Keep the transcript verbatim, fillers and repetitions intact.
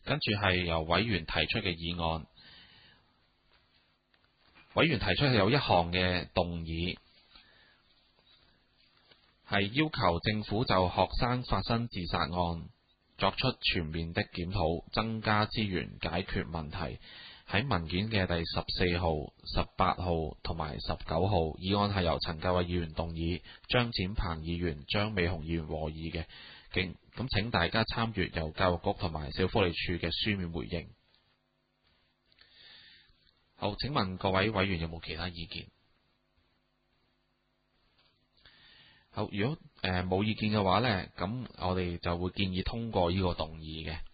跟住係由委員提出嘅議案。委員提出有一項嘅動議，係要求政府就學生發生自殺案作出全面的檢討，增加資源解決問題。喺文件嘅第十四號、十八號同埋十九號，議案係由陳介偉議員動議，張展鵬議員、張美雄議員和議嘅。咁請大家參閱由教育局同埋社會福利署嘅書面回應。好，請問各位委員有冇其他意見？好，如果誒冇、呃、意見嘅話呢，咁我哋就會建議通過呢個動議嘅。